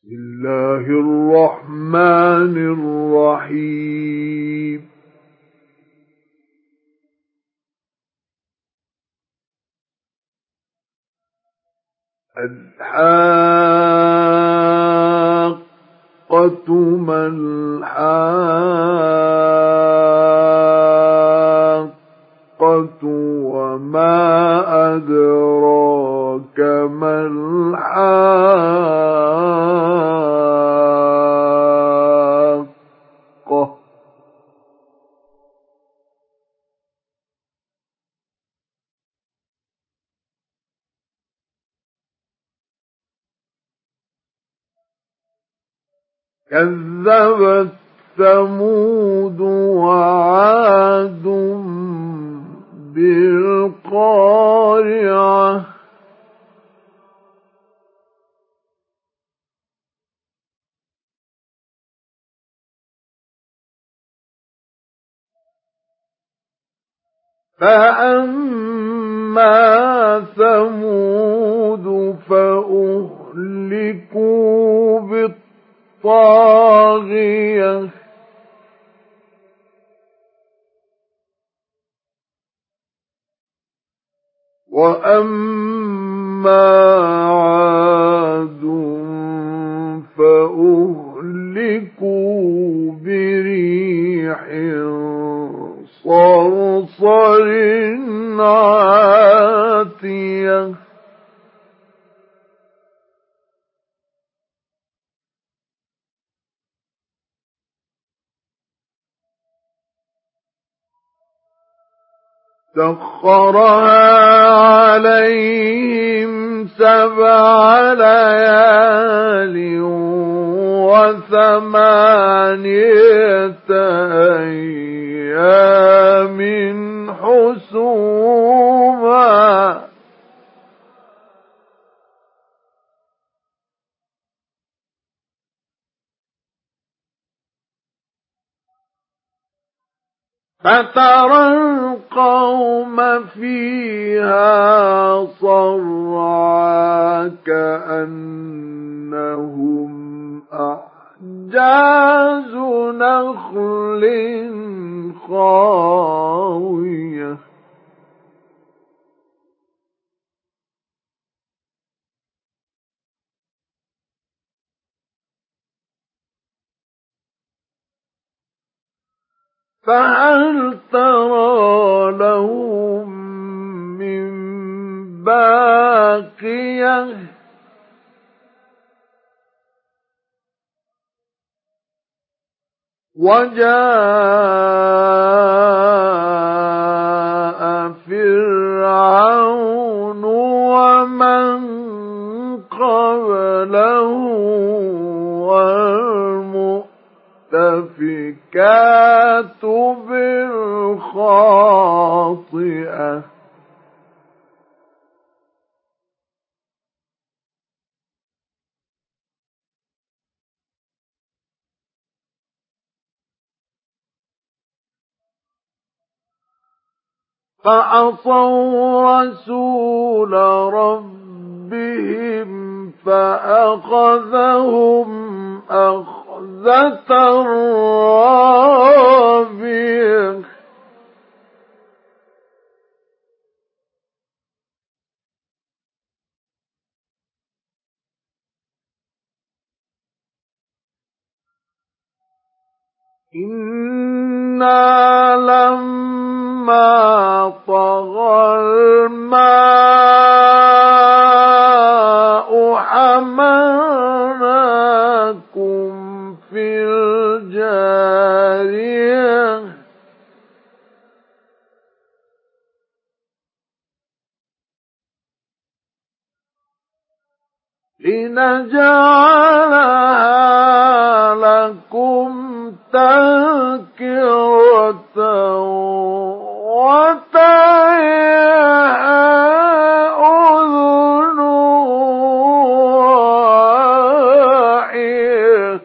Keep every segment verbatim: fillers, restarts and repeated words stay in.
بسم الله الرحمن الرحيم الحاقة ما الحاقة وما أدراك ما الحاقة كذبت ثمود وعاد بالقارعة فأما ثمود فأهلكوا بالطاغية وأما عاد فأهلكوا بريح صرصر عاتية سخرها عليهم سبع ليال وثمانية أيام حسوما فترى القوم فيها صرعى كأنهم أعجاز نخل خاوية فهل ترى لهم من باقية وجاء فرعون ومن قبله والمؤتفكات بالخاطئة فعصوا رسول ربهم فأخذهم أخذة رابية إنا لما طغى الماء حملناكم في الجارية لنجعلها لكم تذكرة وتعيها أذن واعية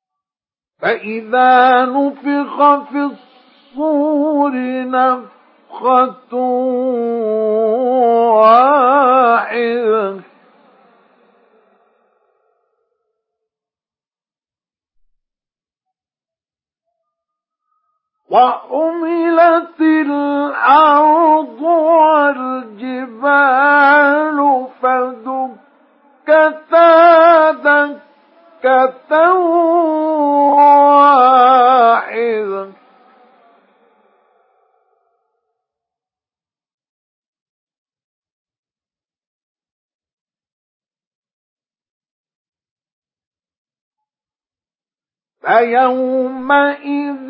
فإذا نفخ في الصور نفخة صيحة واحدة وحملت الأرض والجبال فدكتا دكة واحدة فيومئذ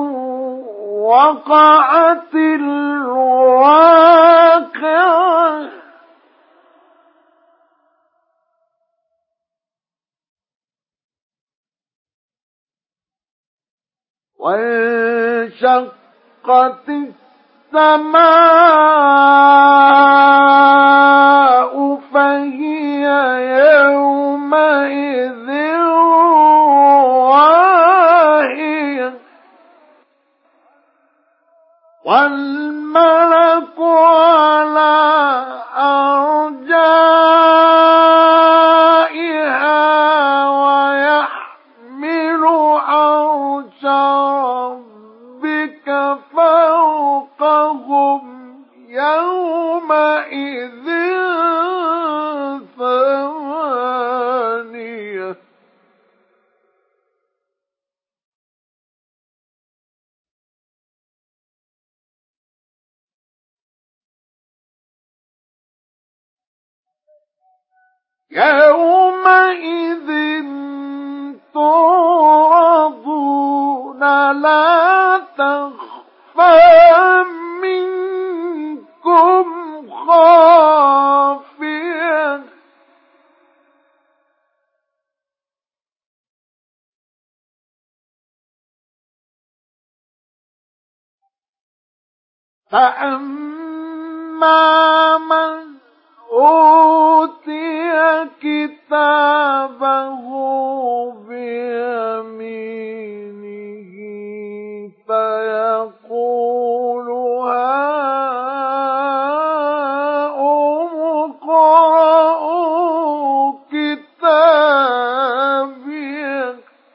وقعت الواقعة وانشقت السماء فهي يومئذ واهية والملك على أرجائها ويحمل عرش ربك فوقهم يومئذ ثمانية يومئذ تعرضون لا تخفى منكم خافية فأما من أوتي كتابه بيمينه فيقول هاؤم اقرءوا كتابيه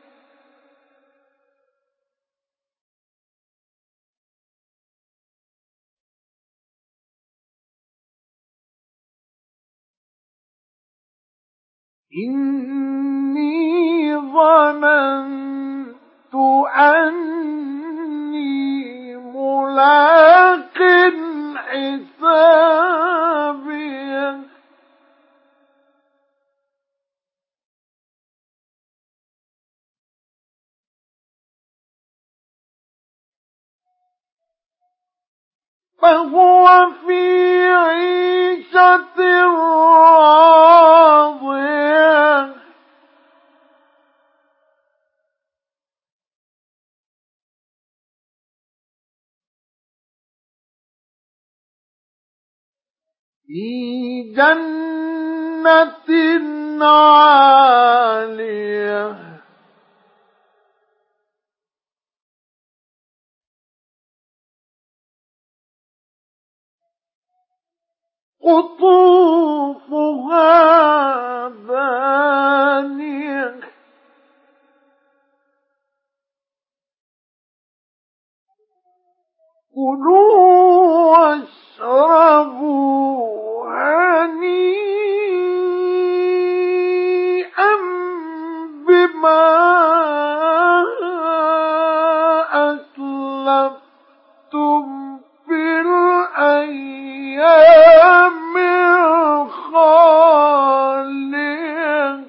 إني ظننت أني ملاق حسابيه فهو في عيشة راضية في جنة عالية قطوفها دانية كلوا واشربوا هنيئا بما أسلفتم في الأيام الخالية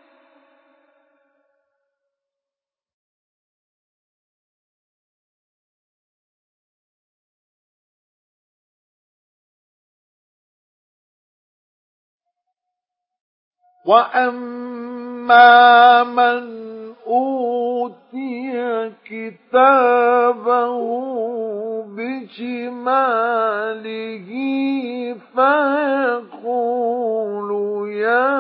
وأما من أوتي كتابه بشماله فيقول يا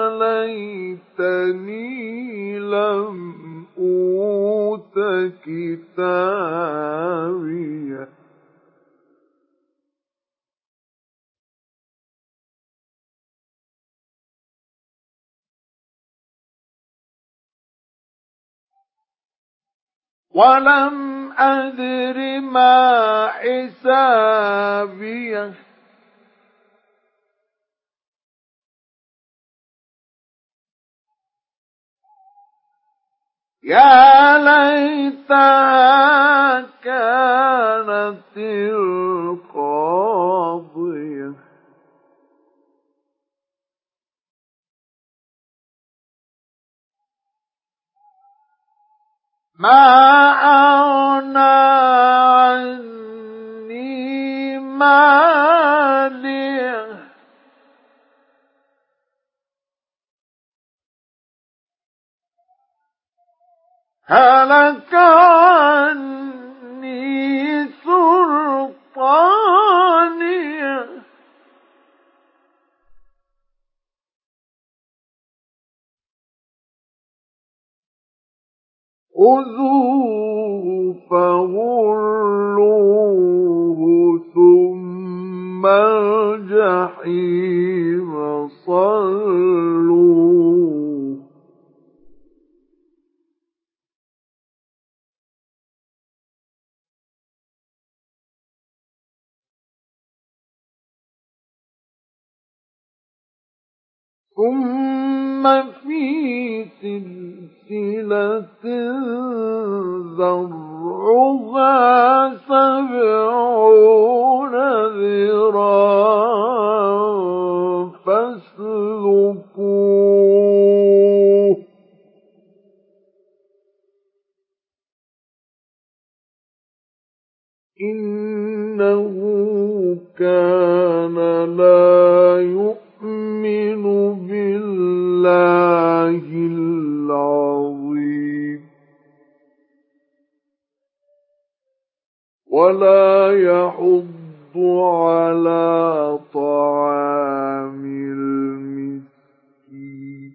ليتني لم أوت كتابيه ولم أدر ما حسابيه يا ليتها كانت القاضية ما أغنى عني ماليه هلك عني سلطانيه خذوه فغلوه ثم الجحيم صلوه ثم في سلسلة ذرعها سبعون ذراعا فاسلكوه إنه كان لا يؤمن بالله العظيم ولا يحض على طعام المسكين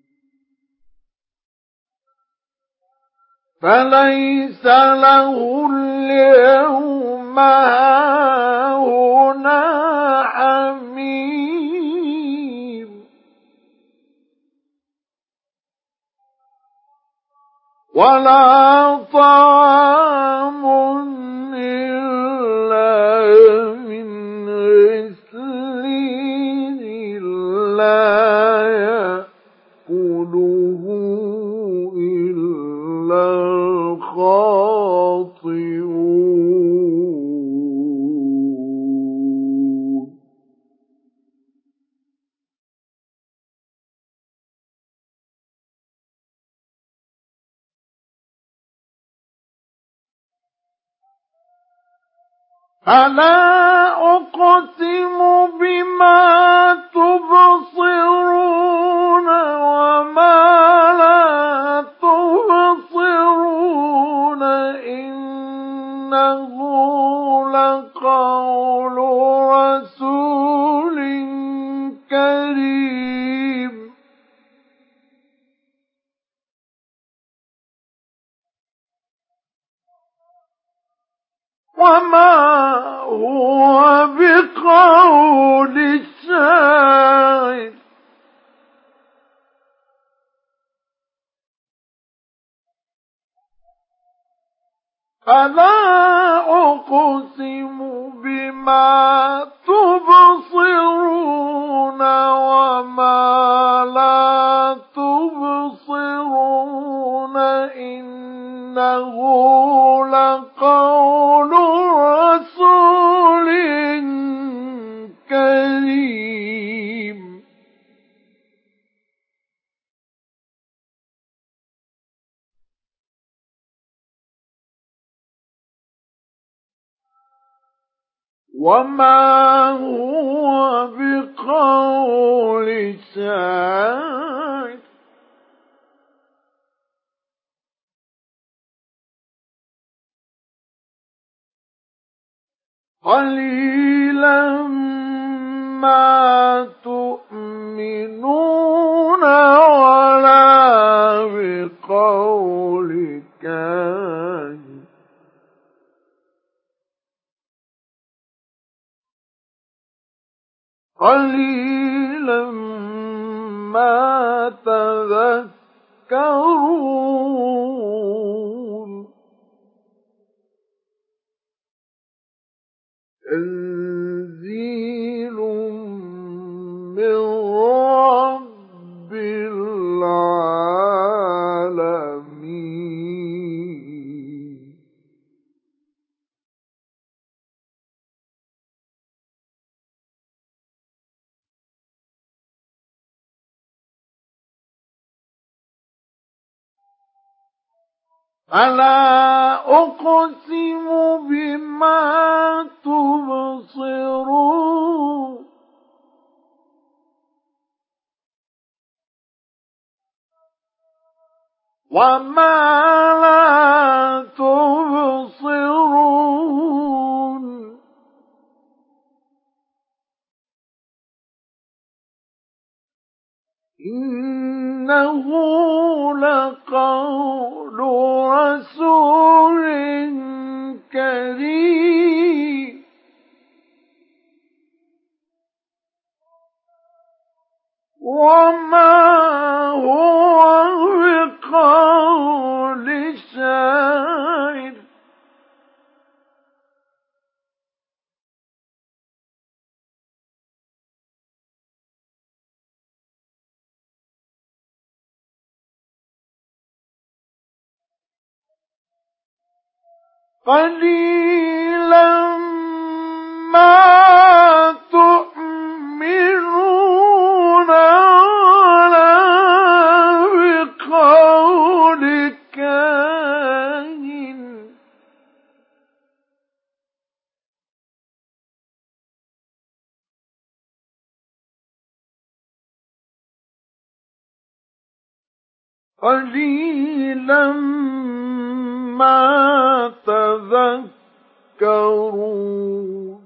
فليس له اليوم هاهنا حميم ولا طعام إلا من غسلين لا يأكله إلا الخاطئون فلا أقسم بما تبصرون وما لا تبصرون إنه لقول رسول كريم وما هو بقول شاعر فلا أقسم بما تبصرون وما لا تبصرون إنه لقول رسول كريم وما هو بقول شاعر قليلا ما تؤمنون ولا بقول كاهن قليلا ما تذكرون تنزيل من رب العالمين. فلا أقسم بما تبصرون وما لا تبصرون إنه لقول رسول كريم وما هو بقول شاعر قليلا ما تؤمنون ولا بقول كاهن قليلا ما تذكرون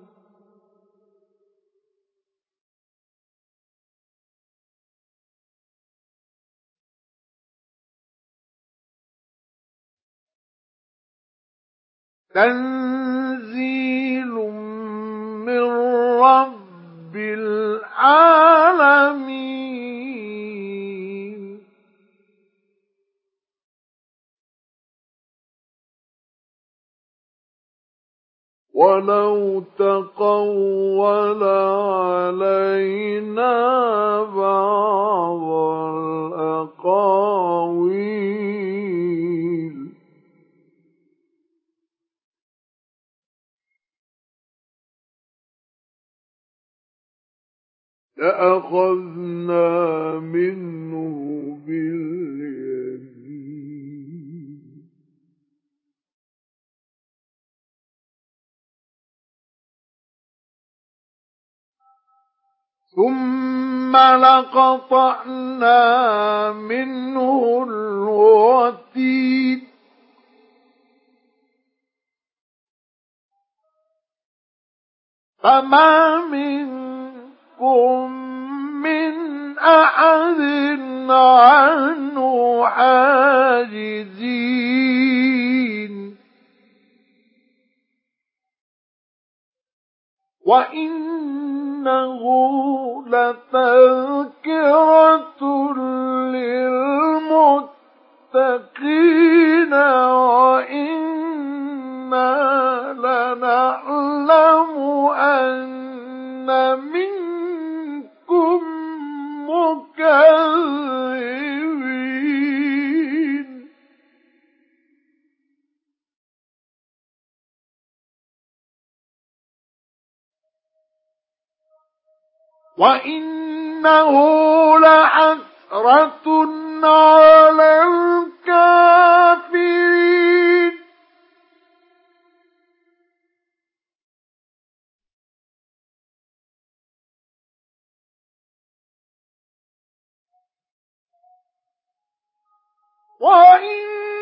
تنزيل من رب العالمين. ولو تقول علينا بعض الأقاويل لأخذنا منه باليمين ثم لقطعنا منه الوتين فما منكم من أحد عنه حاجزين وإنه لتذكرة للمتقين وإنا لنعلم أن منكم مكذبين وإنه لحسرة على الكافرين وإن